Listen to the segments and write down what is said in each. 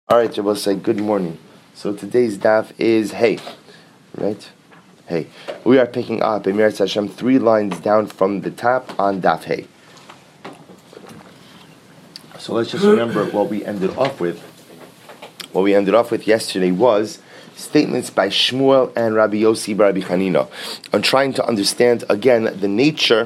All right, so we'll say good morning. So today's daf is Hey, right? Hey. We are picking up Emirat Hashem 3 lines down from the top on daf Hey. So let's just remember what we ended off with. What we ended off with yesterday was statements by Shmuel and Rabbi Yossi bar Rabbi Chanina on trying to understand again the nature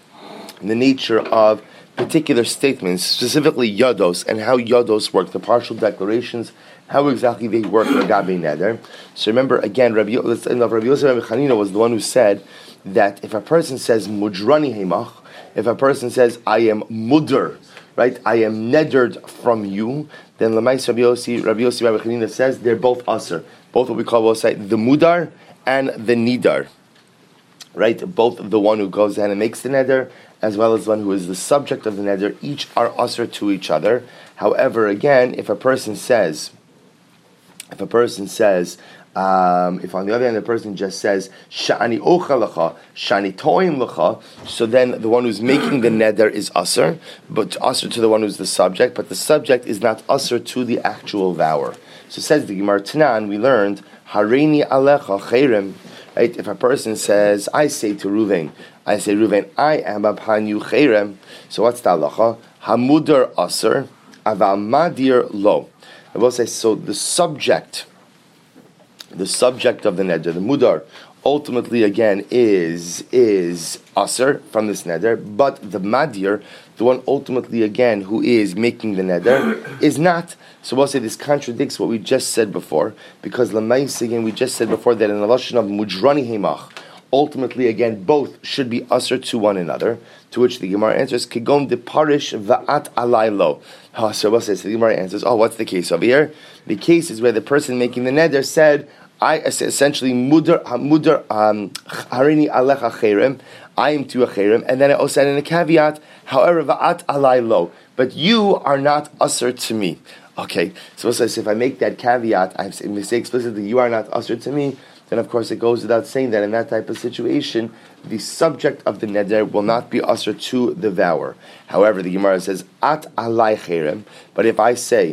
of particular statements, specifically yados, and how yados work, the partial declarations, how exactly they work in Gabi Neder. So remember again, Rabbi Yossi Rabbi Chanina was the one who said that if a person says mudrani hemach, if a person says I am mudr, right, I am nedered from you, then Lamais Rabbi Yossi Rabbi Chanina says they're both aser, both what we call the mudar and the nidar, right? Both the one who goes ahead and makes the neder, as well as one who is the subject of the neder, each are aser to each other. However, again, if a person says, if on the other hand the person just says shani ochel lecha, shani toim lecha, so then the one who's making the neder is aser, but aser to the one who's the subject, but the subject is not aser to the actual vower. So says the Gemara Tanan, we learned hareini alecha cherem. Right? If a person says, I say to Ruvain, I am upon you cherem. So what's the halacha? Hamudar aser, aval madir lo. I will say, so the subject of the neder, the mudar, ultimately again is aser from this neder, but the madir, the one ultimately again who is making the neder, is not. So we'll say this contradicts what we just said before, because Lamais, again, we just said before that in the lashon of mudrani hemach, ultimately again both should be aser to one another. To which the Gemara answers, Kigon de parish va'at alaylo. So we'll say, so the Gemara answers, what's the case over here? The case is where the person making the neder said, I essentially mudar harini alecha cherem, I am to a cherem, and then I also said in a caveat, however va'at alaylo, but you are not aser to me. Okay, so if I make that caveat, I say explicitly, you are not aser to me, then of course it goes without saying that in that type of situation, the subject of the neder will not be aser to the vower. However, the Gemara says, at alai cherem, but if I say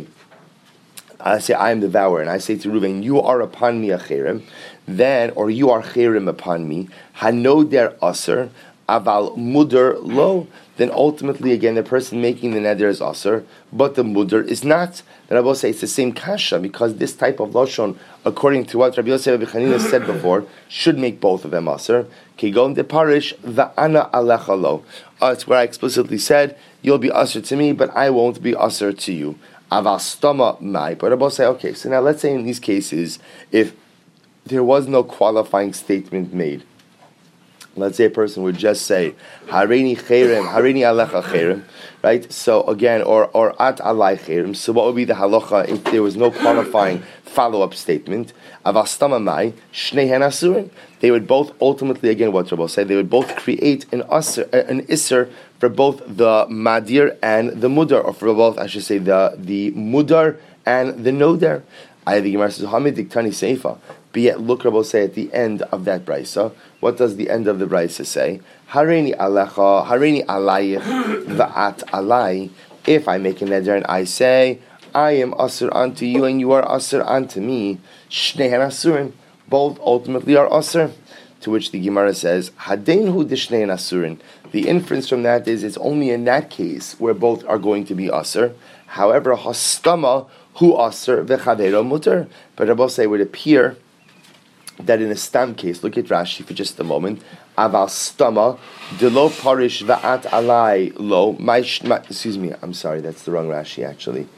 I am the vower, and I say to Reuven, you are upon me a cherem, then, or you are cherem upon me, hanoder aser, aval mudar lo, then ultimately again the person making the neder is aser, but the mudar is not. Then I will say it's the same kasha, because this type of lashon, according to what Rabbi Yossi Rabbi Chanina said before, should make both of them aser. Kigon de parish va'ana alecha lo. It's where I explicitly said you'll be aser to me, but I won't be aser to you. Aval stama mai. But I will say, okay, so now let's say in these cases, if there was no qualifying statement made, let's say a person would just say hareini alecha cherem, right? So again, or at alai cherem. So what would be the halacha if there was no qualifying follow-up statement? Avastama mai shneihen asurim. They would both ultimately, again, what Rabbi said, they would both create an isser for both the madir and the mudar, or for both, I should say, the mudar and the noder. The Gemara says hamid diktani seifa. But yet, look, Rabbi say at the end of that brisa. What does the end of the brisa say? Hareini alecha, hareini alayich, va'at alai. If I make a neder and I say, I am aser unto you and you are aser unto me, shneihen asurim. Both ultimately are aser. To which the Gemara says, Hadeinhu d'shneihen asurin. The inference from that is it's only in that case where both are going to be aser. However, hastama hu aser v'chavero muter. But Rabbi say it would appear that in a stam case, look at Rashi for just a moment. Aval stama de lo parish va'at alai lo. Excuse me, I'm sorry, that's the wrong Rashi actually.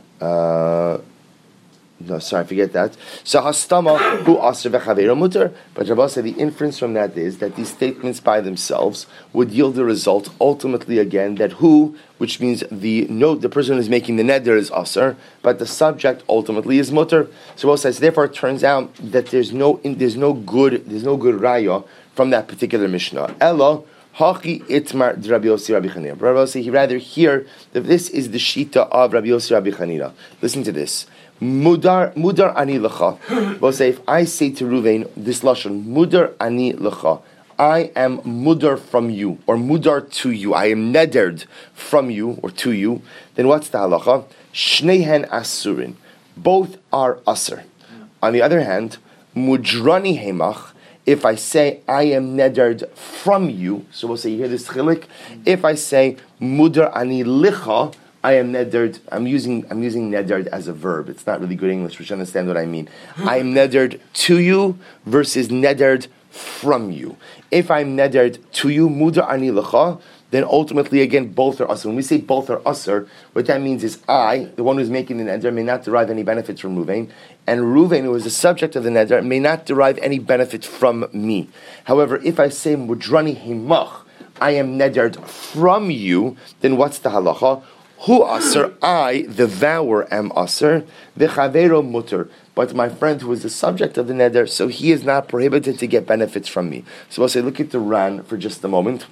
No, sorry, forget that. So hastama hu aser v'chavero muter. But Rabbi said the inference from that is that these statements by themselves would yield the result ultimately again that who, which means the person who is making the neder is aser, but the subject ultimately is muter. So Rabbi says therefore it turns out that there's no good raya from that particular mishnah. Ella Hachi itmar Rabbi Yossi Rabbi Chanina. Rabbi Yossi, he rather hear that this is the shita of Rabbi Yossi Rabbi Chanina. Listen to this. Mudar ani lecha. Rabbi say, if I say to Ruvain this lashon, mudar ani lecha, I am mudar from you, or mudar to you, I am nedered from you, or to you, then what's the halacha? Shneihen asurin. both are aser. On the other hand, mudrani hemach, if I say I am nedered from you, so we'll say you hear this chilik. If I say mudar ani licha, I am nedered. I'm using nedered as a verb. It's not really good English, which understand what I mean. I am nedered to you versus nedered from you. If I'm nedered to you, mudar ani licha, then ultimately again both are usher. When we say both are usher, what that means is I, the one who's making the neder, may not derive any benefits from Ruvain, and Ruvain, who is the subject of the neder, may not derive any benefit from me. However, if I say mudrani himach, I am nedered from you, then what's the halacha? Hu aser, I, the vower, am aser, v'chavero mutter. But my friend who is the subject of the neder, so he is not prohibited to get benefits from me. So we'll say, look at the Ran for just a moment.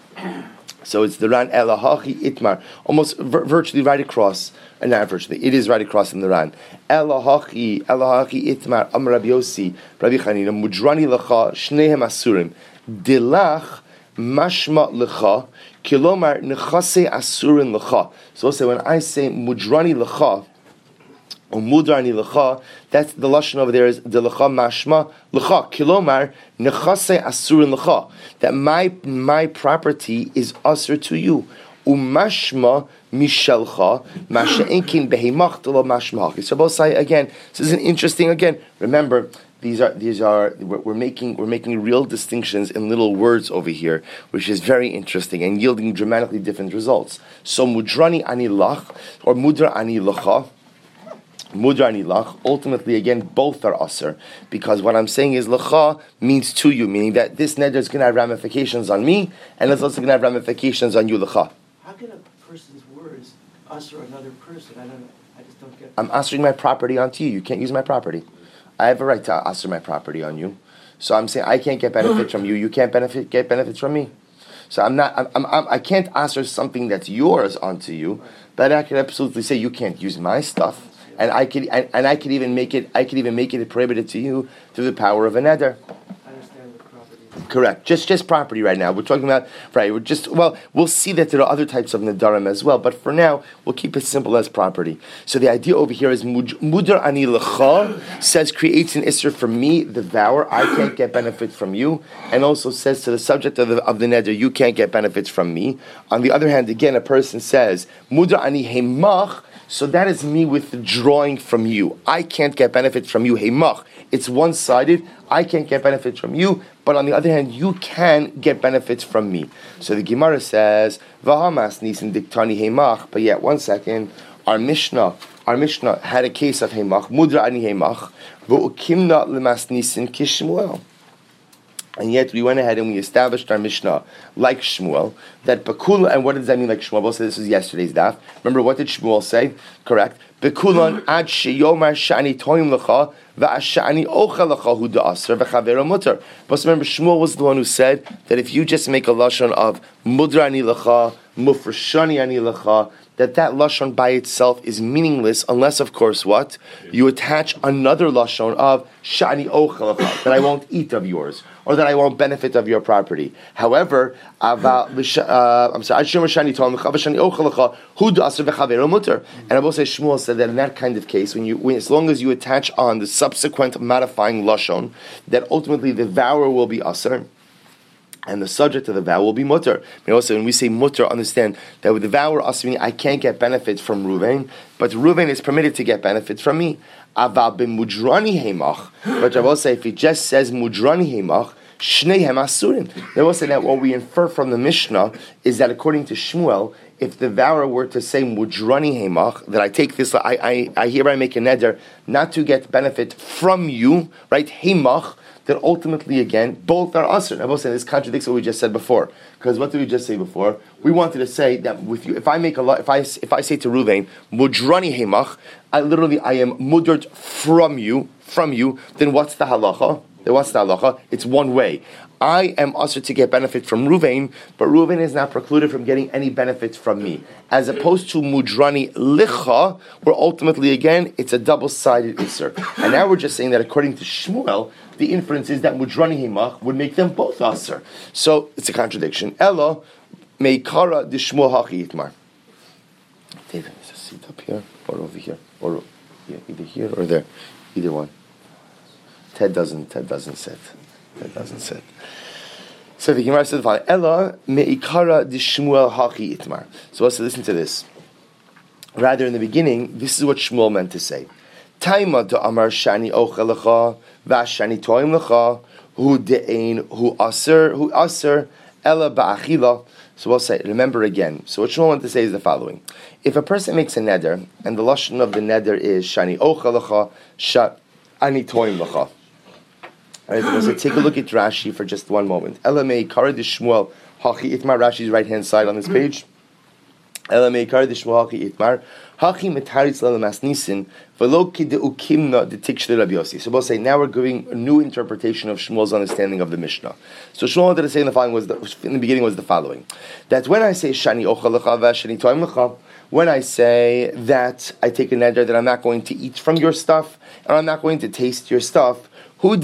So it's the Ran Elahachi Itmar, almost virtually right across, and not virtually, it is right across in the Ran. Elahachi Itmar, Amar Rabbi Yossi, Rabbi Chanina, Mudrani Lecha, Shnehem Asurim, Dilach, Mashma Lecha, Kilomar Nechase Asurin Lecha. So also when I say Mudrani Lecha, or mudrani lecha, that's the lashon over there is the lecha mashma lecha kilomar nechase asurin lecha, that my property is asur to you. Umashma mishelcha masha enkin behemach telo mashma. So both say again. This is an interesting again. Remember, these are we're making real distinctions in little words over here, which is very interesting and yielding dramatically different results. So mudrani ani lach or mudra ani lecha. Mudra and ilach, ultimately again both are aser, because what I'm saying is lecha means to you, meaning that this neder is going to have ramifications on me, and it's also going to have ramifications on you, lecha. How can a person's words aser another person? I just don't get. I'm asering my property onto you. You can't use my property. I have a right to aser my property on you. So I'm saying I can't get benefits from you. You can't get benefits from me. So I can't aser something that's yours onto you, but I can absolutely say you can't use my stuff. And I could even make it prohibited to you through the power of a neder. I understand what property is. Correct. Just property right now. We're talking about we'll see that there are other types of nedarim as well, but for now we'll keep it simple as property. So the idea over here is mudar ani lecha says creates an isser for me, the vower. I can't get benefit from you, and also says to the subject of the neder, you can't get benefits from me. On the other hand, again, a person says mudar ani hemach. So that is me withdrawing from you. I can't get benefit from you. Heimach. It's one-sided. I can't get benefits from you, but on the other hand, you can get benefits from me. So the Gemara says, Vahamas nisin diktani heimach. But yet, one second, our Mishnah had a case of heimach, mudra ani heimach, v'ukimna lemas nisin kishmuel. And yet we went ahead and we established our Mishnah like Shmuel, that Bekula, and what does that mean like Shmuel? We'll say this is yesterday's daf. Remember, what did Shmuel say? Correct. Bekulan ad sheyomar shani toim lecha va'ashani ocha lecha hu da'aser v'chavera mutter. But remember, Shmuel was the one who said that if you just make a lashon of mudrani lecha, mufreshani ani lecha, that lashon by itself is meaningless unless, of course, what? You attach another lashon of shani ocha lecha, that I won't eat of yours, or that I won't benefit of your property. However, and I will say Shmuel said that in that kind of case, when as long as you attach on the subsequent modifying lashon, that ultimately the vower will be aser, and the subject of the vow will be mutter. Also, when we say mutter, understand that with the vow asr, I can't get benefits from Ruvain, but Ruvain is permitted to get benefits from me. Aval b'mudrani heimach. But I will say, if he just says mudrani heimach, shneihem asurim. They will say that what we infer from the Mishnah is that according to Shmuel, if the vower were to say mudrani heimach, that I take this, I hereby make a neder not to get benefit from you, right? Heimach. That ultimately, again, both are asr. I will say this contradicts what we just said before. Because what did we just say before? We wanted to say that with you, if I say to Ruvain, mudrani heimach, I am mudred from you. Then what's the halacha? It's one way. I am asr to get benefit from Ruvain, but Ruvain is not precluded from getting any benefits from me. As opposed to mudrani licha, where ultimately, again, it's a double-sided isser. And now we're just saying that according to Shmuel, the inference is that mudrani himach would make them both asr. So it's a contradiction. Elo meikara de Shmuel hachi itmar. David, is a seat up here or over here? Or Yeah, either here or there, either one. Ted doesn't sit. So the Gemara says the following: Ella meikara d'Shmuel hachi itmar. So let's listen to this. Rather, in the beginning, this is what Shmuel meant to say. Taima to amar shani ochel lecha v'ashani toim lecha hu de'ein hu aser ella ba'achila. So we'll say, remember again. So what Shmuel wanted to say is the following. If a person makes a neder, and the lashon of the neder is shani ochel lecha, shani toim lecha. Alright, so take a look at Rashi for just one moment. Ela meikara d'Shmuel hachi itmar. Rashi's right hand side on this page. Ela meikara d'Shmuel hachi itmar. Hachi metaritz lelamas nisin v'lo kid'ukimna d'tikshli Rabbi Yossi. So we'll say now we're giving a new interpretation of Shmuel's understanding of the Mishnah. So Shmuel wanted to say in the beginning was the following: that when I say shani ochel lecha v'shani toim lecha, when I say that I take a neder that I'm not going to eat from your stuff and I'm not going to taste your stuff, who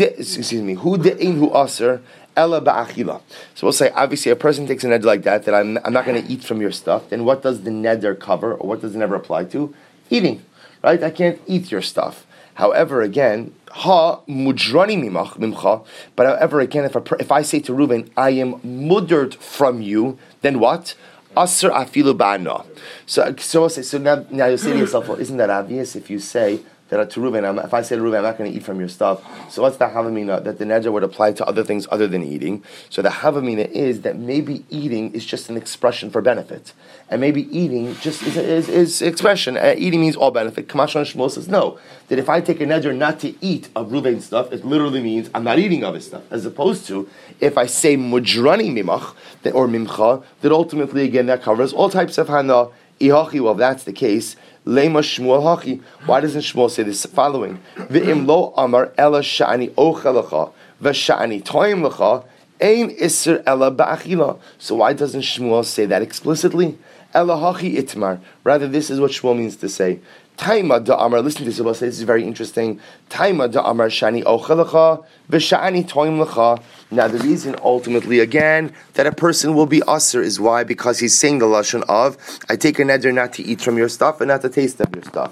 de'in hu aser ella ba'achila. So we'll say, obviously, a person takes a neder like that I'm not going to eat from your stuff. Then what does the neder cover, or what does the neder apply to? Eating, right? I can't eat your stuff. However, again, ha mudrani mimcha. But however, again, if I say to Reuven, I am muddered from you, then what? Aser afilu ba'ana. So we'll say. So now you'll say to yourself, well, isn't that obvious? If you say that to Reuven, if I say to Reuven, I'm not going to eat from your stuff, so what's the havamina that the neder would apply to other things other than eating? So the havamina is that maybe eating is just an expression for benefit, and maybe eating just is expression. Eating means all benefit. Kamashon Shmuel says no, that if I take a neder not to eat of Reuven's stuff, it literally means I'm not eating of his stuff, as opposed to if I say mudrani mimach or mimcha, that ultimately again that covers all types of hana. Ihachi, well, if that's the case, Lema Shmuel Hachi. Why doesn't Shmuel say this following? V'im lo amar ela sha'ani ochel lecha v'sha'ani toim lecha ein iser ela ba'achila. So why doesn't Shmuel say that explicitly? Ela hachi itmar. Rather, this is what Shmuel means to say. Taima da amar. Listen to this. This is very interesting. Taima da amar shani ochel lecha v'sha'ani toim lecha. Now, the reason ultimately, again, that a person will be aser is why? Because he's saying the lashon of, I take a neder not to eat from your stuff and not to taste of your stuff.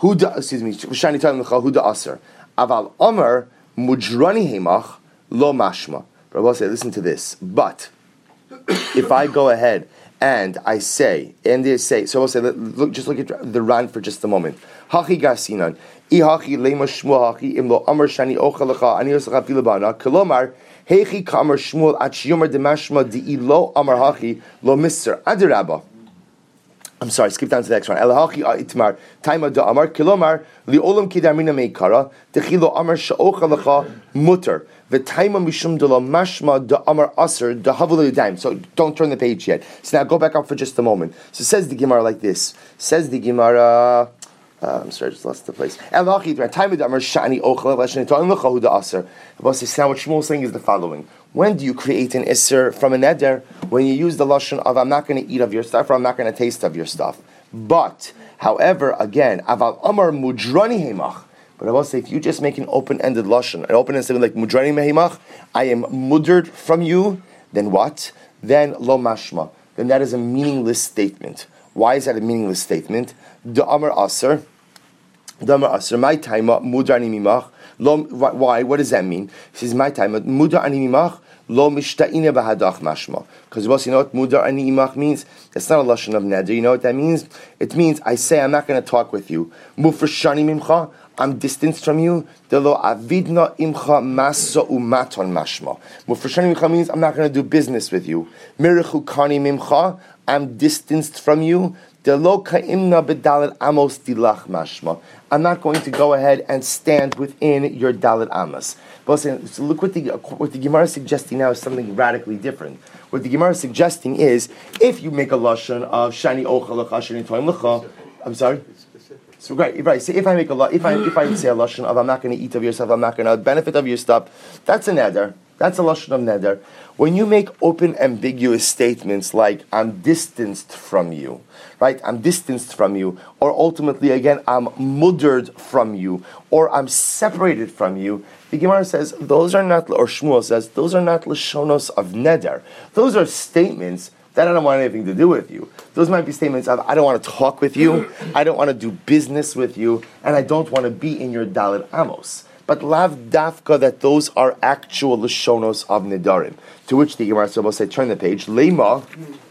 Shani toim lecha, hu da aser. Aval amar mudrani hemach lo mashma. Rabbi say, listen to this. But if I go ahead and I say, so we'll say, just look at the Ran for just a moment. Hachi gasinan, ihachi lema shmuel hachi imlo amar shani ochel lecha ani yosach afilu ba'ana kolomar heichi kamar shmuel at shiyomar demashma di'ilo amar hachi lo mister adirabba. I'm sorry, skip down to the next one. Elahachi itmar taima da amar kilomar liolam kidarmina meikara dechilo amar sha'ocha lecha mutter v'taima mishum de la mashma da amar aser da havulu daim. So don't turn the page yet. So now go back up for just a moment. So says the Gemara like this. Says the Gemara. I'm sorry, I just lost the place. Elahachi itmar taima da amar shani ocha lecha toim lecha hu da aser. Now what Shmuel is saying is the following. When do you create an isser from a neder? When you use the lashon of I'm not going to eat of your stuff or I'm not going to taste of your stuff. But, however, again, aval amar mudrani hemach. But I will say, if you just make an open-ended lashon, an open-ended statement like mudrani hemach, I am muddered from you, then what? Then lo mashma. Then that is a meaningless statement. Why is that a meaningless statement? Da amar aser, my time mudrani mimach. Why? What does that mean? He says, my time, muda ani mimach lo mishta'ine b'hadach mashma. Because you know what muda ani mimach means? It's not a lashon of neder. You know what that means? It means I say I'm not going to talk with you. Mufreshani mimcha, I'm distanced from you. Delo avidna imcha masa umaton mashma. Mufreshani mimcha means I'm not going to do business with you. Mirichu kani mimcha, I'm distanced from you. Delo ka'imna b'dalet amos dilach mashma. I'm not going to go ahead and stand within your dalet amos. But so look what the Gemara is suggesting now is something radically different. What the Gemara is suggesting is if you make a lashon of shani ochel lecha shani toim lecha. I'm sorry. So right. So if I make if I say a lashon of I'm not going to eat of your stuff, I'm not going to benefit of your stuff, that's a neder. That's a lashon of neder. When you make open, ambiguous statements like I'm distanced from you, right? I'm distanced from you, or ultimately again I'm muddered from you, or I'm separated from you. The Gemara says those are not, or Shmuel says those are not lashonos of neder. Those are statements then I don't want anything to do with you. Those might be statements of, I don't want to talk with you, I don't want to do business with you, and I don't want to be in your Dalit Amos. But lav dafka, that those are actual Lashonos of Nidarim. To which the Gemara will say, turn the page, Lema.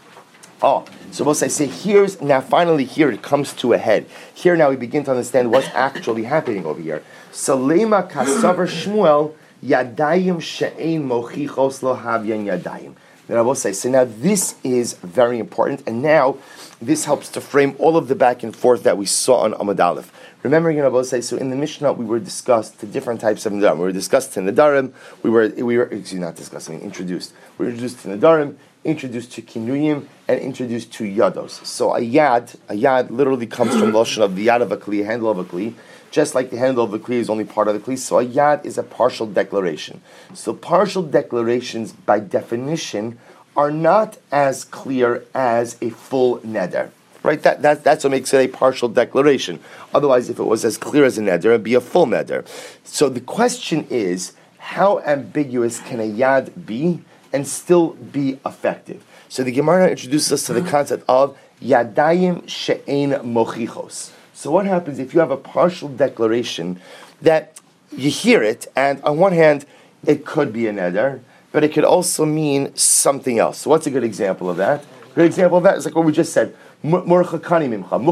So we'll say, finally here it comes to a head. Here now we begin to understand what's actually happening over here. So Lema kasavar Shmuel, Yadayim she'ein mochichos lo havyan yadayim. Then I will say, so now this is very important, and now this helps to frame all of the back and forth that we saw on Amud Aleph. Remember, I will say, so in the Mishnah we were discussed the different types of Nedarim. We were discussed to Nedarim, we were introduced. We were introduced to Nedarim, introduced to Kinuyim, and introduced to Yados. So a yad literally comes from Lashon of the yad of a kli, handle of a kli. Just like the handle of the kli is only part of the kli, so a yad is a partial declaration. So partial declarations, by definition, are not as clear as a full neder. Right? That's what makes it a partial declaration. Otherwise, if it was as clear as a neder, it would be a full neder. So the question is, how ambiguous can a yad be and still be effective? So the Gemara introduces us to the concept of yadayim she'ein mochichos. So what happens if you have a partial declaration that you hear it, and on one hand, it could be a neder, but it could also mean something else. So what's a good example of that? A good example of that is like what we just said. Murchakani mimcha.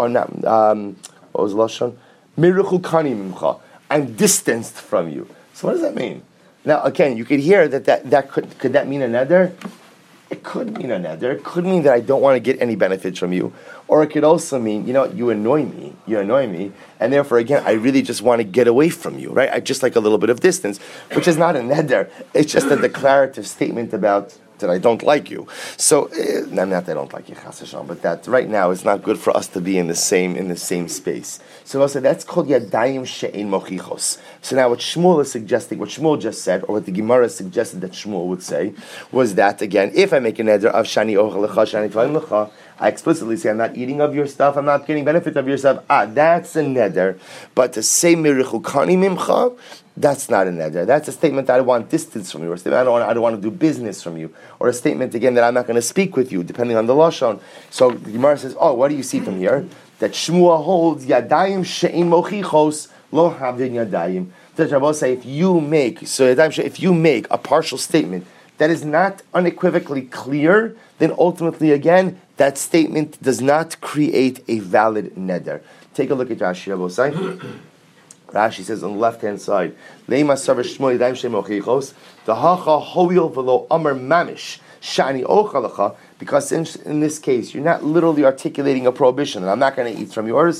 What was the lashon? Miruchukani mimcha. I'm distanced from you. So what does that mean? Now again, you could hear that could that mean a neder? It could mean a neder. It could mean that I don't want to get any benefits from you. Or it could also mean, you annoy me, and therefore, again, I really just want to get away from you, right? I just like a little bit of distance, which is not a neder. It's just a declarative statement about that I don't like you. So, not that I don't like you, Chas Hashem, but that right now it's not good for us to be in the same space. So also that's called Yadayim She'ein Mochichos. So now what Shmuel is suggesting, what Shmuel just said, or what the Gemara suggested that Shmuel would say, was that, again, if I make a neder of Shani Ochel Lecha, Shani Tvaim Lecha, I explicitly say I'm not eating of your stuff, I'm not getting benefit of your stuff. That's a neder. But to say Mirichukani Mimcha, that's not a neder. That's a statement that I want distance from you, or a statement I don't want to do business from you, or a statement again that I'm not going to speak with you, depending on the lashon. So the Gemara says, what do you see from here? That Shmuel holds Yadayim She'ein Mochichos Lo Havdin Yadayim. That Rabbi say if you make a partial statement that is not unequivocally clear, then ultimately again that statement does not create a valid neder. Take a look at Rashi, Rabbi say. Rashi says on the left-hand side, Leima Savar Shmuel Yadayim She'ein Mochichos Dahacha Hoil V'lo Amar Mamish Shani Ochalacha. Because in this case, you're not literally articulating a prohibition, and I'm not going to eat from yours.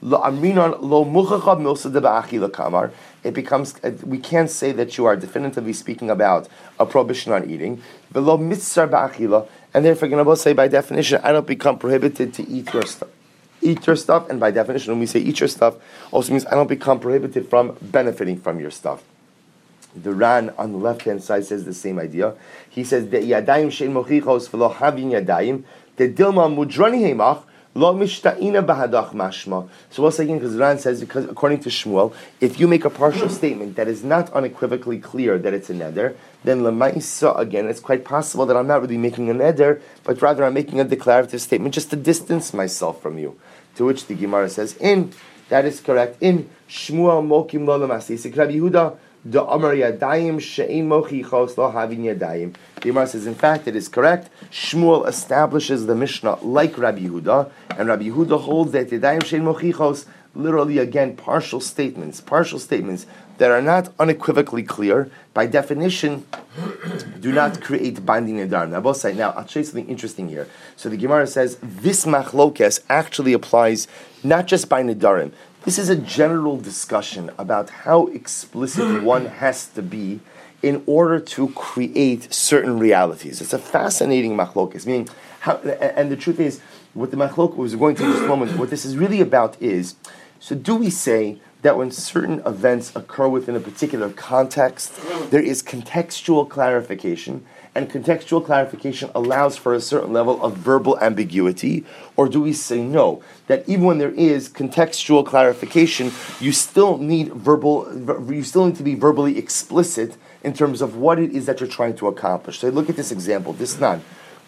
It becomes, we can't say that you are definitively speaking about a prohibition on eating. And therefore, going to say by definition, I don't become prohibited to eat your stuff. Eat your stuff, and by definition, when we say eat your stuff, also means I don't become prohibited from benefiting from your stuff. The Ran on the left-hand side says the same idea. He says that yadayim she'ein mochichos v'lo havin yadayim the dilma mudrani heimach lo mishta'ina bahadach mashma. So once again, because Ran says, because according to Shmuel, if you make a partial statement that is not unequivocally clear that it's a neder, then lemaisa again, it's quite possible that I'm not really making a neder, but rather I'm making a declarative statement just to distance myself from you. To which the Gemara says, that is correct. In Shmuel mokim lo lemasisik Rabbi Yehuda. The Amar Yadayim She'ein Mochichos Lo Havin Yadayim. The Gemara says, in fact, it is correct. Shmuel establishes the Mishnah like Rabbi Yehuda, and Rabbi Yehuda holds that Yadayim She'ein Mochichos, literally again, partial statements that are not unequivocally clear, by definition, do not create binding nedarim. Now, both sides. Now, I'll show you something interesting here. So the Gemara says this machlokes actually applies not just by nedarim. This is a general discussion about how explicit one has to be in order to create certain realities. It's a fascinating machlokes, meaning how, and the truth is, what the machlokes was going to in this moment, what this is really about is, so do we say that when certain events occur within a particular context, there is contextual clarification, and contextual clarification allows for a certain level of verbal ambiguity? Or do we say no, that even when there is contextual clarification, you still need to be verbally explicit in terms of what it is that you're trying to accomplish? So look at this example, this nan.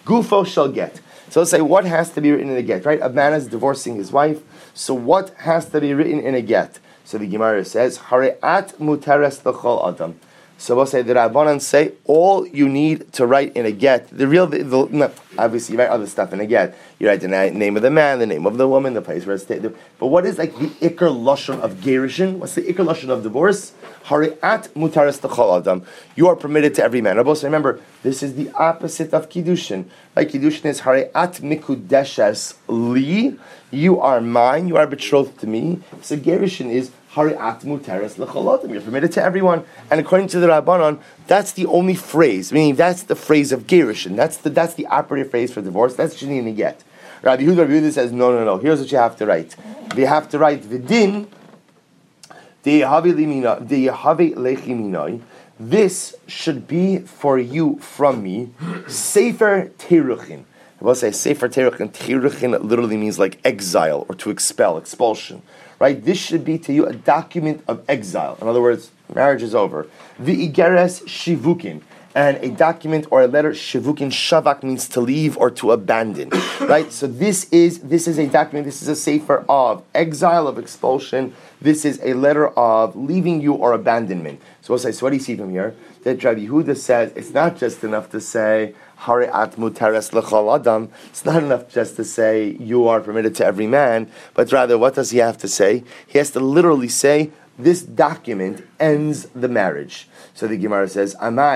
Gufo shall get. So let's say what has to be written in a get, right? A man is divorcing his wife. So what has to be written in a get? So the Gemara says, Hare'at muteres l'chol adam. So we'll say the Rabbanan say all you need to write in a get. Obviously you write other stuff in a get. You write the name of the man, the name of the woman, the place where it's stayed. But what is like the ikar lashon of gerushin? What's the ikar lashon of divorce? Hare'at mutares l'chol adam. You are permitted to every man. Also remember, this is the opposite of kiddushin. Right? Kiddushin is hare'at mikudeshes li. You are mine. You are betrothed to me. So gerushin is Hari'at muteres l'chol. You're permitted to everyone, and according to the Rabbanon, that's the only phrase. Meaning that's the phrase of gerushin. That's the operative phrase for divorce. That's sheni and get. Rabbi Yehuda says no. Here's what you have to write. You have to write v'din de'yahave lechiminoi. This should be for you from me. Sefer teruchin. I will say sefer teruchin. Teruchin literally means like exile or to expel, expulsion. Right? This should be to you a document of exile. In other words, marriage is over. V'igeres shivukin. And a document or a letter, shivukin, shavak means to leave or to abandon. Right? So this is a document, this is a sefer of exile, of expulsion. This is a letter of leaving you or abandonment. So we'll say, so what do you see from here? That Rabbi Yehuda says it's not just enough to say, Hare'at muteres l'chol adam. It's not enough just to say you are permitted to every man, but rather what does he have to say? He has to literally say this document ends the marriage. So the Gemara says,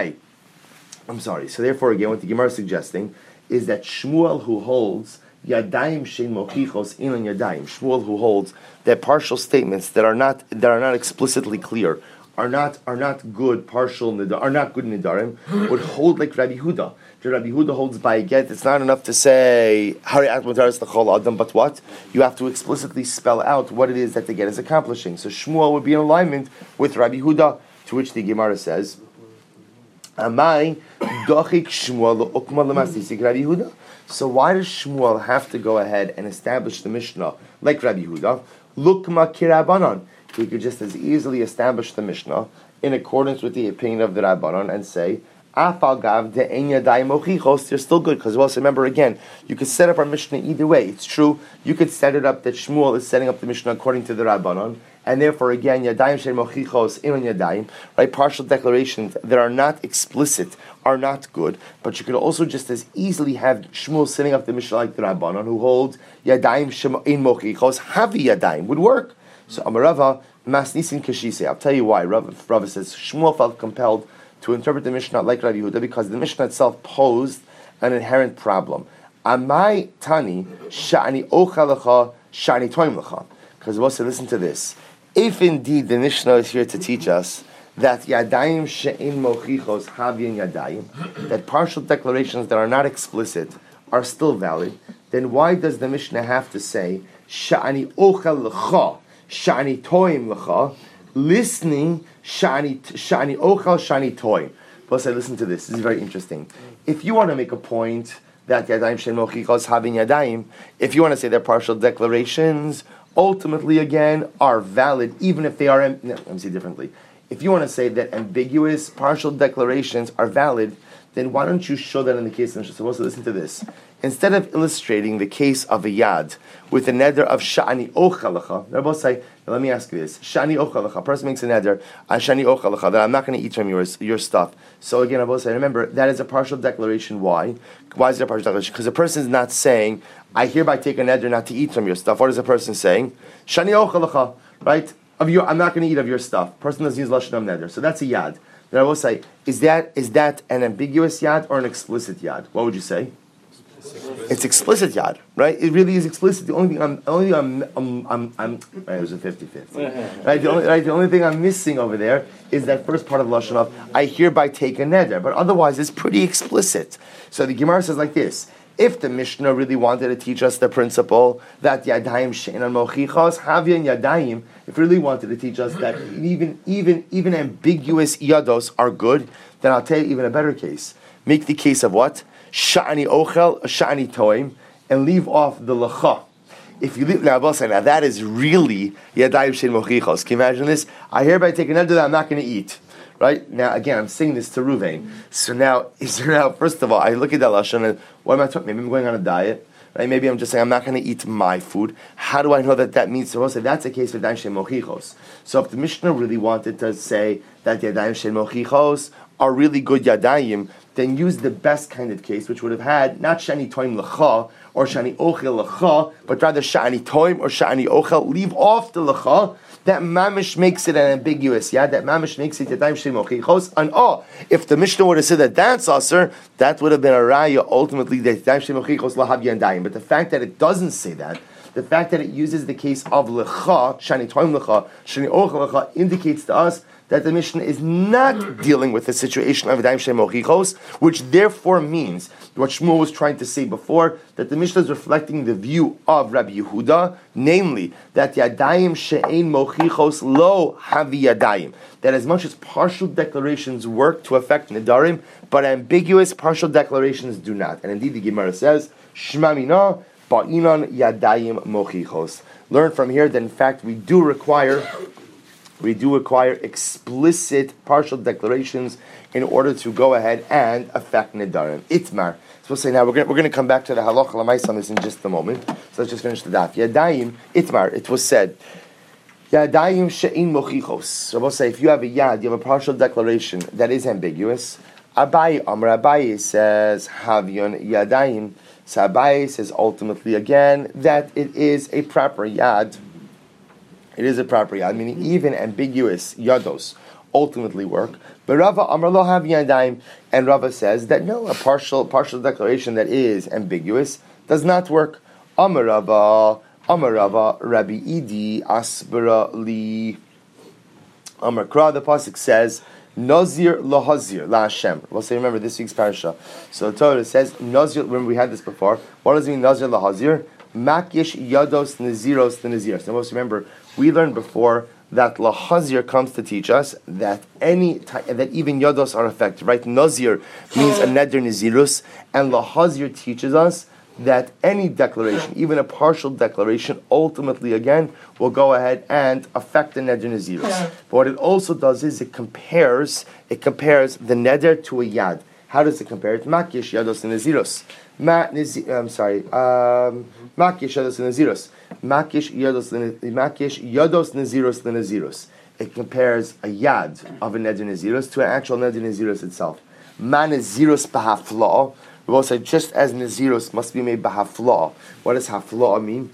I'm sorry. So therefore, again, what the Gemara is suggesting is that Shmuel, who holds yadayim shein mochichos inon yadayim, Shmuel, who holds that partial statements that are not explicitly clear, are not good partial nidar, are not good nidarim, would hold like Rabbi Yehuda. Rabbi Yehuda holds by a get. It's not enough to say Hare'at mutares l'chol adam, but what? You have to explicitly spell out what it is that the get is accomplishing. So Shmuel would be in alignment with Rabbi Yehuda, to which the Gemara says, Amai dochik Shmuel ukma l'masisik Rabbi Yehuda. So why does Shmuel have to go ahead and establish the Mishnah like Rabbi Yehuda? Lukma kirabanan. He could just as easily establish the Mishnah in accordance with the opinion of the Rabbanon and say, Afal gav de enya dai mochichos, you're still good, because also remember again, you could set up our Mishnah either way. It's true, you could set it up that Shmuel is setting up the Mishnah according to the Rabbanon, and therefore again, yadayim shel mochichos inon yadayim, right? Partial declarations that are not explicit are not good, but you could also just as easily have Shmuel setting up the Mishnah like the Rabbanon, who holds yadayim in mochichos, havi yadayim, would work. So Amarava, Masnisin Kashise. I'll tell you why. Rava says Shmuel felt compelled to interpret the Mishnah like Rabbi Yehuda because the Mishnah itself posed an inherent problem. Amai Tani Sha'ani Ochalacha Sha'ani Toim Lacha. Because we'll say, listen to this. If indeed the Mishnah is here to teach us that Yadayim She'in Mochichos Havyin Yadayim, that partial declarations that are not explicit are still valid, then why does the Mishnah have to say Sha'ani Ochalacha Shani toim l'cha, listening shani ochal shani toim. Plus, I listen to this. This is very interesting. If you want to make a point that yadayim shen mochichos having yadayim, if you want to say that partial declarations ultimately again are valid, even if they are. Let me say differently. If you want to say that ambiguous partial declarations are valid, then why don't you show that in the case of Mishnah? So also listen to this. Instead of illustrating the case of a yad with a neder of sha'ani ochalacha, they're both say, let me ask you this: sha'ani ochalacha, a person makes a neder on sha'ani ochalacha that I'm not going to eat from your stuff. So again, I both say, remember that is a partial declaration. Why? Why is it a partial declaration? Because the person is not saying, I hereby take a neder not to eat from your stuff. What is the person saying? Sha'ani ochalacha, right? I'm not going to eat of your stuff. Person doesn't use lashon of neder, so that's a yad. Then I will say, is that an ambiguous yad or an explicit yad? What would you say? It's explicit yad, right? It really is explicit. The only thing I'm right, it was a 50-50. Right? The only thing I'm missing over there is that first part of lashon of I hereby take a neder, but otherwise it's pretty explicit. So the Gemara says like this: if the Mishnah really wanted to teach us the principle that yadayim she'enan mochichos havyan yadayim, if it really wanted to teach us that even ambiguous yados are good, then I'll tell you even a better case. Make the case of what? Sha'ani ochel, sha'ani toim, and leave off the lacha. If you leave, now that is really yadayim she'en mochichos. Can you imagine this? I hereby take an neder that I'm not going to eat. Right? Now, again, I'm saying this to Ruvain. So now, first of all, I look at that Lashon and what am I talking? Maybe I'm going on a diet. Right? Maybe I'm just saying I'm not going to eat my food. How do I know that means? So we'll say that's a case of Yadayim Shein Mochichos. So if the Mishnah really wanted to say that Yadayim Shein Mochichos are really good Yadayim, then use the best kind of case, which would have had not Shani Toim L'cha or Shani Ochel L'cha, but rather Shani Toim or Shani Ochel. Leave off the L'cha. That mamish makes it an ambiguous, yeah. That mamish makes it Yadayim Shein Mochichos. And if the Mishnah would have said that that's aser, that would have been a raya ultimately that Yadayim Shein Mochichos lahav yadayim. But the fact that it doesn't say that, the fact that it uses the case of lecha, shani toim lecha, shani ochel lecha, indicates to us that the Mishnah is not dealing with the situation of Yadayim Shein Mochichos, which therefore means what Shmuel was trying to say before, that the Mishnah is reflecting the view of Rabbi Yehuda, namely that Yadayim She'ein Mochichos lo havi Yadayim, that as much as partial declarations work to affect Nedarim, but ambiguous partial declarations do not. And indeed the Gemara says, Shma mina ba'inan Yadayim Mochichos. Learn from here that in fact we do require explicit partial declarations in order to go ahead and affect Nedarim. Itmar. So we'll say now we're going to come back to the halacha l'maisa on this in just a moment. So let's just finish the daf. Yadayim, Itmar, it was said, Yadayim she'in mochichos. So we'll say if you have a yad, you have a partial declaration that is ambiguous. Abaye says, Havyon Yadayim. So Abaye says ultimately again that it is a proper yad. It is a proper yad, meaning even ambiguous yados ultimately work. But Rava Amar lo hav yadayim, and Rava says that no, a partial declaration that is ambiguous does not work. Amar Rava, Rabbi Idi asbara li. Amar Kra, the pasuk says, Nazir lahazir la Hashem. We'll say, remember this week's parasha. So the Torah says Nazir. Remember we had this before. What does it mean Nazir lahazir? Makish yados naziros the naziros. Now, most remember we learned before that lahazir comes to teach us that that even yados are affected. Right? Nazir means a neder nazirus, and lahazir teaches us that any declaration, even a partial declaration, ultimately again will go ahead and affect the neder nazirus. But what it also does is it compares the neder to a yad. How does it compare it? Makish yados naziros. Makish yados naziros. Makish yados naziros naziros. It compares a yad of a neder naziros to an actual neder naziros itself. Ma naziros bahafla. We will say just as naziros must be made bahafla. What does hafla mean?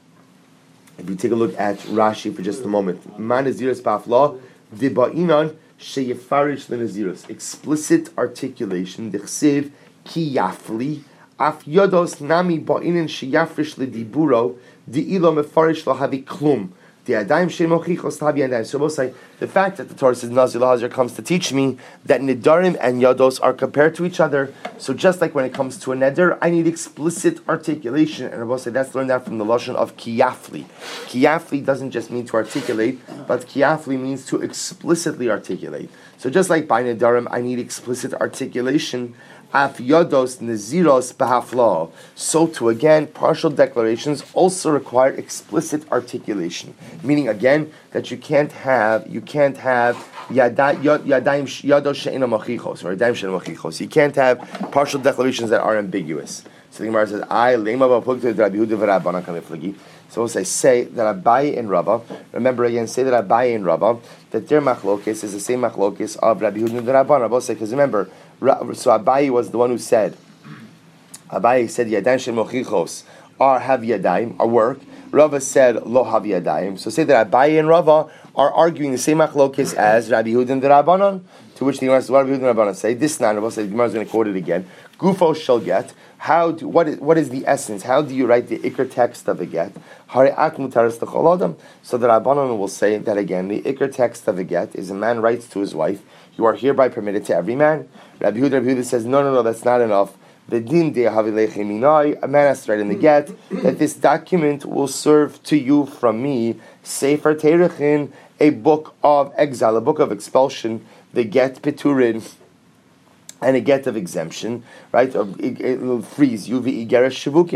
If you take a look at Rashi for just a moment, Ma naziros bahafla diba'inan sheyefarish the naziros. Explicit articulation. Dechsev ki yafli. Af yodos nami ba'inin sheyafrish lediburo di'ilo mefarish lahavi klum. The Yadayim Shein Mochichos lahavi Yadayim. So we'll say the fact that the Torah says Nazir lahazir comes to teach me that Nedarim and Yados are compared to each other. So just like when it comes to a Neder, I need explicit articulation. And we'll say that's learned that from the lashon of Kiyafli. Kiyafli doesn't just mean to articulate, but Kiyafli means to explicitly articulate. So just like by Nedarim, I need explicit articulation. Af yodos naziros bahafla. So too again, partial declarations also require explicit articulation. Meaning again that you can't have yadayim yados she'ina mochichos or yadayim she'ina mochichos. You can't have partial declarations that are ambiguous. So the Gemara says, "I lema b'apukta Rabbi Yehuda v'Rabbanan kaliflagi." So we'll say that Abaye and Rava. Remember again, say that Abaye and Rava that their machlokes is the same machlokes of Rabbi Yehuda and Rabbanan. We'll say because remember. So Abaye was the one who said, Yadayim Shein Mochichos are have yadayim, are work. Rava said lo have yadayim. So say that Abaye and Rava are arguing the same machlokes as Rabbi Yehuda and the Rabbanan. To which the Gemara says, what Rabbi Yehuda and Rabbanan say? This nine of us, the Gemara is going to quote it again. Gufo shall get. What is the essence? How do you write the ikr text of a get? Hari'at mutaris l'chol adam. So the Rabbanan will say that again. The ikr text of a get is a man writes to his wife, "You are hereby permitted to every man." Rabbi Yehuda says, no, that's not enough. The din de havileche minai, a man has to write in the get that this document will serve to you from me, Sefer Terechin, a book of exile, a book of expulsion, the get peturin, and a get of exemption, right? It will freeze you, v'igeresh shivukin,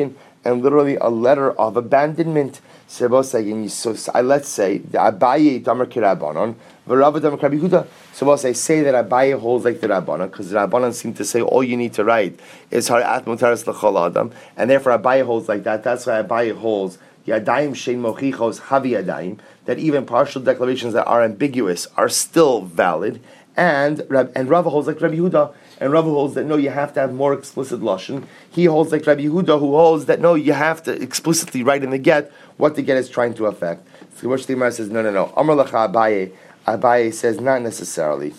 and literally a letter of abandonment. So let's say the Abaye Damar Kirabanon, Varava Damar Rabbi Yehuda. So we'll say that Abaye holds like the Rabbanon, because the Rabbanon seem to say all you need to write is Hari'at Mutaras L'chol Adam, and therefore Abaye holds like that. That's why Abaye holds Yadayim Shein Mochichos Havi Yadayim, that even partial declarations that are ambiguous are still valid. And Rava holds like Rabbi Yehuda, and Rava holds that no, you have to have more explicit lashon. He holds like Rabbi Yehuda, who holds that no, you have to explicitly write in the get what the get is trying to affect. So which the Gemara says no. Amar Lacha Abaye. Abaye says not necessarily.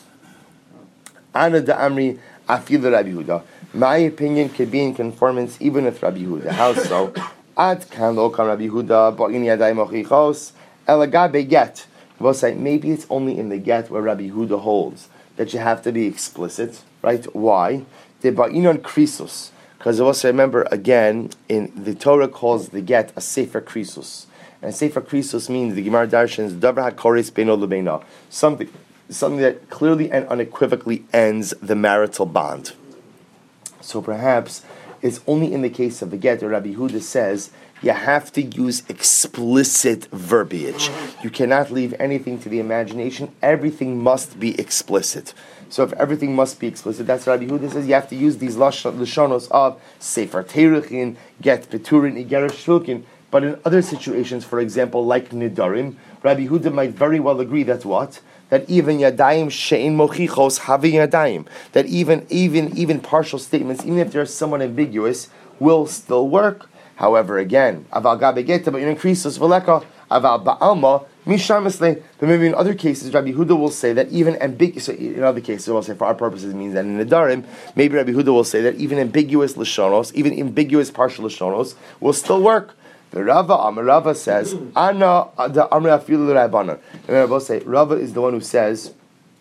Ana da Amri Afilu Rabbi Yehuda. My opinion could be in conformance even with Rabbi Yehuda. How so? Ad kan lo kan Rabbi Yehuda ba'in yadayim mochichos elagabe get. We'll say maybe it's only in the get where Rabbi Yehuda holds that you have to be explicit, right? Why? The ba'inon krisus, because also remember again in the Torah calls the get a sefer krisus, and sefer krisus means the Gemara Darshans davar hakoris beino lebeina, something that clearly and unequivocally ends the marital bond. So perhaps it's only in the case of the get where Rabbi Yehuda says you have to use explicit verbiage. You cannot leave anything to the imagination. Everything must be explicit. So if everything must be explicit, that's what Rabbi Yehuda says. You have to use these lashonos of sefer teruchin, get peturin, igerish shulkin. But in other situations, for example, like nidarim, Rabbi Yehuda might very well agree that what? That even yadayim she'in mochichos havi yadayim. That even partial statements, even if they're somewhat ambiguous, will still work. However, again, aval gabe geta, but increases veleka aval ba'alma mishamasle. But maybe in other cases, Rabbi Yehuda will say that even ambiguous. So in other cases, we'll say for our purposes, it means that in Nedarim, maybe Rabbi Yehuda will say that even ambiguous lashonos, even ambiguous partial lashonos, will still work. The Rava says, "Ana the Amra Afilu Rabbanan." And Rava will say, Rava is the one who says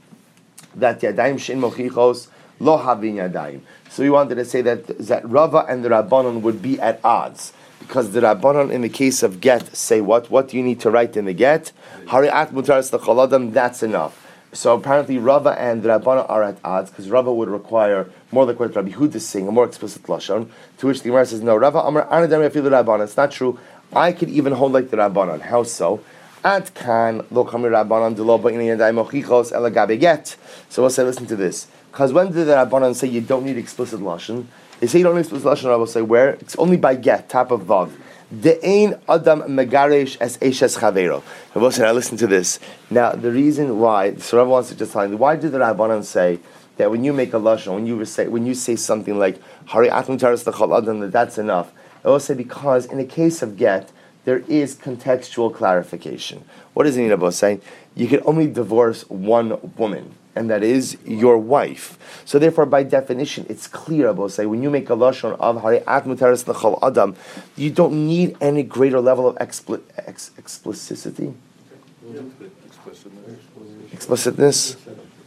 that yadayim shein mochichos lo havin yadayim. So we wanted to say that Rava and the Rabbanon would be at odds, because the Rabbanon in the case of get say what? What do you need to write in the get? Hari'at mutaras l'chol adam. That's enough. So apparently Rava and the Rabbanon are at odds, because Rava would require more like what Rabbi Yehuda is saying, a more explicit lashon. To which the Gemara says, no, Rava Amar Anadam Yafilu Rabbanon. It's not true. I could even hold like the Rabbanon. How so? Ad kan lo kamir Rabbanon delo ba'inei yadayim mochichos ela gabe get. So we'll say, listen to this. Because when did the Rabbanon say you don't need explicit lashon? They say you don't need explicit lashon. I will say where? It's only by get, top of vav. De'ein adam megaresh es eshes chavero. Rabbi said, now listen to this. Now the reason why, so Rabbi wants to just tell you, why did the Rabbanon say that when you make a lashon, when you say something like Hari Atum Taras L'chol Adam, that's enough? I will say because in the case of get, there is contextual clarification. What does it mean about saying? You can only divorce one woman, and that is your wife. So therefore, by definition, it's clear about say when you make a lashon of Hari'at Mutaras L'chol Adam, you don't need any greater level of explicitity. Explicitness.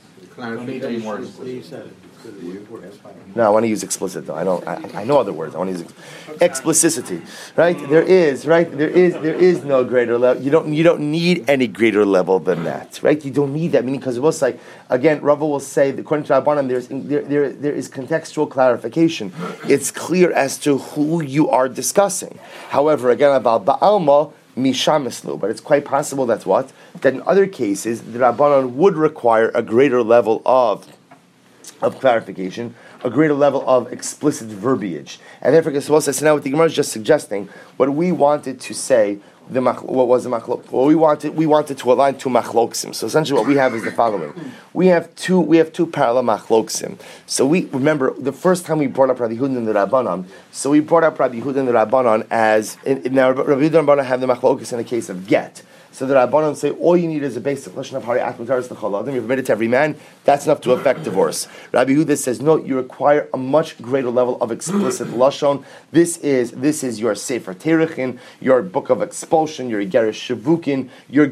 No, I want to use explicit though. I know other words. I want to use explicitity. Right? There is no greater level. You don't need any greater level than that. Right? You don't need that. Meaning, because it was like again, Rava will say that according to Rabbanan, there is contextual clarification. It's clear as to who you are discussing. However, again about ba'alma mishamislu, but it's quite possible that in other cases the Rabbanan would require a greater level of clarification, a greater level of explicit verbiage, and therefore so now what the Gemara is just suggesting, what we wanted to say, what was the machlok? Well, we wanted to align two machloksim. So essentially, what we have is the following: we have two parallel machloksim. So we remember the first time we brought up Rabbi Yehuda and the Rabbanon. So we brought up Rabbi Yehuda and the Rabbanon as now Rabbi Yehuda and the Rabbanon have the machlokis in the case of get. So the Rabbanon say all you need is a basic lashon of Hari'at Mutaras L'chol Adam. You're permitted to every man. That's enough to affect divorce. Rabbi Yehuda says no. You require a much greater level of explicit lashon. This is your sefer teruchin, your book of expulsion, your igerish shavukin, your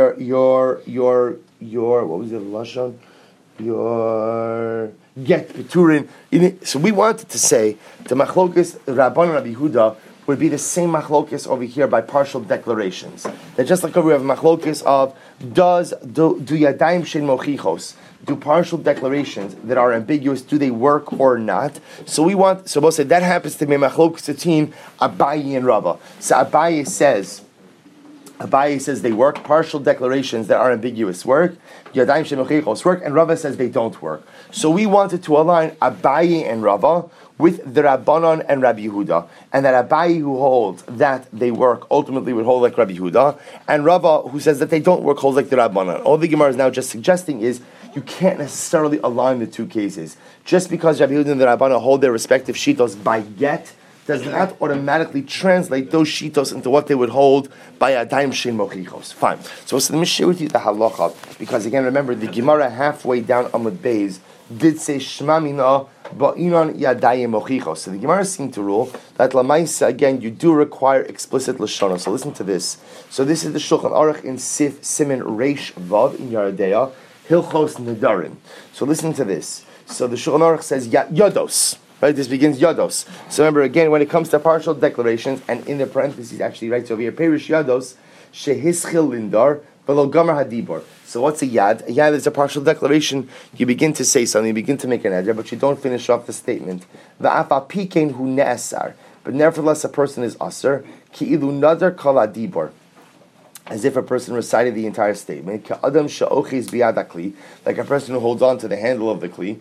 what was the lashon? Your get peturin. So we wanted to say the machlokes Rabbanon Rabbi Yehuda would be the same machlokis over here by partial declarations. That just like we have machlokis of do yadayim shein mochichos, do partial declarations that are ambiguous, do they work or not? So we'll say that happens to be Machlokes Satin, Abaye and Rava. So Abaye says they work. Partial declarations that are ambiguous work. Yadayim shemochichos work, and Rava says they don't work. So we wanted to align Abaye and Rava with the Rabbanon and Rabbi Yehuda, and that Abaye who holds that they work ultimately would hold like Rabbi Yehuda, and Rava who says that they don't work holds like the Rabbanon. All the Gemara is now just suggesting is you can't necessarily align the two cases. Just because Rabbi Yehuda and the Rabbanon hold their respective shitos by get does not automatically translate those shitos into what they would hold by Yadayim Shein Mochichos. Fine. So let me share with you the halacha, because again, remember the Gemara halfway down Amud Beis did say Shema Mina Ba'inon Yadayim Mochichos. So the Gemara seemed to rule that Lamaisa, again, you do require explicit Lashon. So listen to this. So this is the Shulchan Aruch in Sif Siman Reish Vav in Yeridea Hilchos Nedarim. So listen to this. So the Shulchan Aruch says Yados. Right, this begins Yados. So remember again, when it comes to partial declarations, and in the parentheses actually writes over here, Perish Yados, Shehischil Lindar, Velo Gomer Hadibor. So what's a Yad? A Yad is a partial declaration. You begin to say something, you begin to make an edger, but you don't finish off the statement. Va'afa pikein hu ne'asar. But nevertheless a person is asar, ki ilu nadar kol hadibor. As if a person recited the entire statement, like a person who holds on to the handle of the kli.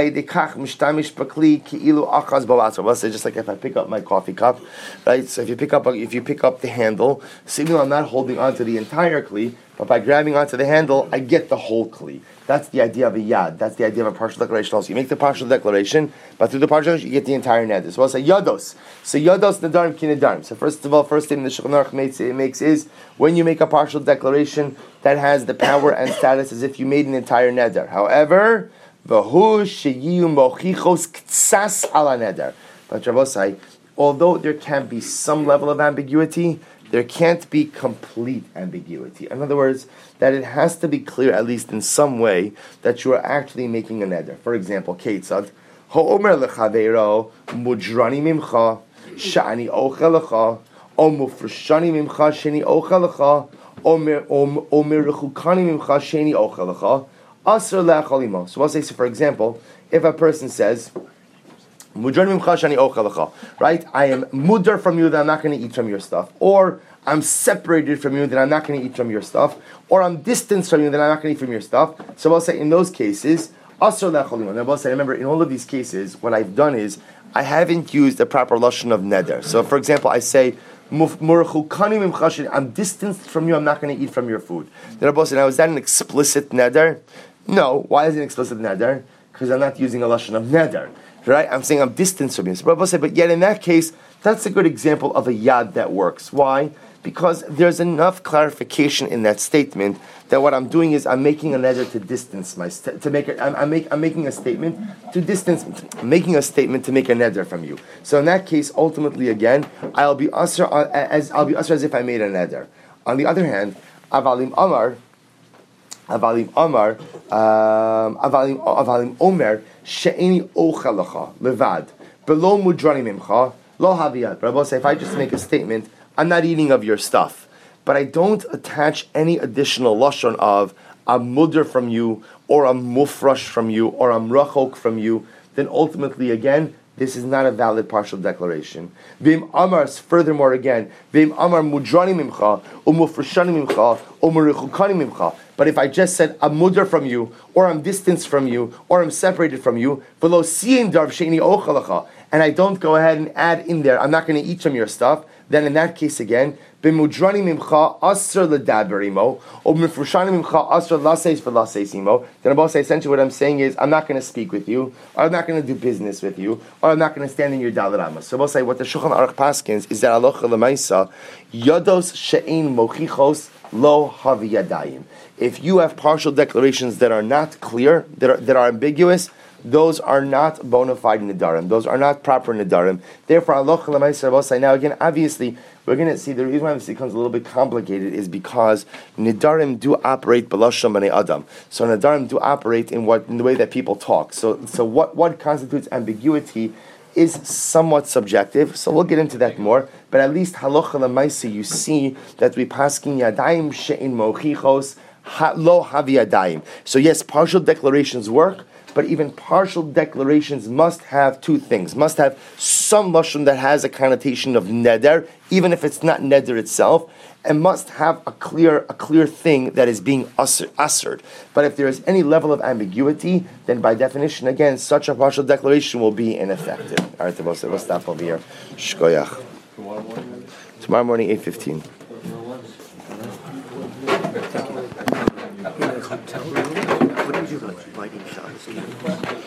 Just like if I pick up my coffee cup, right? So if you pick up the handle, so even though I'm not holding on to the entire kli, but by grabbing onto the handle, I get the whole kli. That's the idea of a yad. That's the idea of a partial declaration. Also, you make the partial declaration, but through the partial declaration, you get the entire neder. So I'll say yados. So yados nedarim ki nedarim. So first of all, first thing the Shulchan Aruch makes is when you make a partial declaration that has the power and status as if you made an entire neder. However, v'hu sheyiu mochichos ktsas ala neder. But Rabbosai, although there can be some level of ambiguity, there can't be complete ambiguity. In other words, that it has to be clear, at least in some way, that you are actually making a neder. For example, Keitzad, Ho'omer lechaveiro mujrani mimcha sha'ani ochel lecha, o mufreshani mimcha sheni ochel lecha, o merechukani mimcha sheni ochel lecha, asr le'achal imo. So I'll say, so for example, if a person says, right? I am mudar from you that I'm not going to eat from your stuff. Or I'm separated from you that I'm not going to eat from your stuff. Or I'm distanced from you that I'm not going to eat from your stuff. So I'll say in those cases, remember in all of these cases, what I've done is I haven't used the proper lashon of neder. So for example, I say, I'm distanced from you, I'm not going to eat from your food. Then Rabbi said, now is that an explicit neder? No. Why is it an explicit neder? Because I'm not using a lashon of neder. Right? I'm saying I'm distanced from you. So Rabbi said, but yet in that case, that's a good example of a yad that works. Why? Because there's enough clarification in that statement that what I'm doing is I'm making a neder to distance I'm making a statement to distance, making a statement to make a neder from you. So in that case, ultimately again, I'll be usher as if I made a neder. On the other hand, Avalim Omer she'eni ochalacha levad below mudrani mimcha lo haviyad. Rabbi say, if I just make a statement, I'm not eating of your stuff, but I don't attach any additional lashon of I'm mudr from you, or I'm mufrash from you, or I'm rachok from you, then ultimately again, this is not a valid partial declaration. Vim amar, furthermore again, vim amar mudrani mimcha, or mufrashani mimcha, or murichukani mimcha. But if I just said I'm mudar from you, or I'm distanced from you, or I'm separated from you, v'lo siyin darv sheini ochalacha, and I don't go ahead and add in there, I'm not going to eat from your stuff, then in that case again, b'mudrani mimcha asr ledaber imo, or mifrushani mimcha asr laseis v'laseis imo. Then I'll say essentially what I'm saying is I'm not going to speak with you, or I'm not going to do business with you, or I'm not going to stand in your dalarama. So I'll say what the Shulchan Aruch paskins is that alocha lemaisa yados she'ein mochichos lo havi yadayim. If you have partial declarations that are not clear, that are ambiguous, those are not bona fide nedarim. Those are not proper nedarim. Therefore, aloch l'maisar. Now again, obviously, we're going to see the reason why this becomes a little bit complicated is because nedarim do operate b'lashon b'nei adam. So nedarim do operate in the way that people talk. So what constitutes ambiguity is somewhat subjective. So we'll get into that more. But at least halacha l'maisa, you see that we paskin yadayim she'in mochichos lo haviyadayim. So yes, partial declarations work, but even partial declarations must have two things. Must have some lashon that has a connotation of neder, even if it's not neder itself, and must have a clear thing that is being ushered. But if there is any level of ambiguity, then by definition, again, such a partial declaration will be ineffective. All right, we'll stop over here. Shkoyach. Tomorrow morning, 8:15. What did you like? Lighting shots.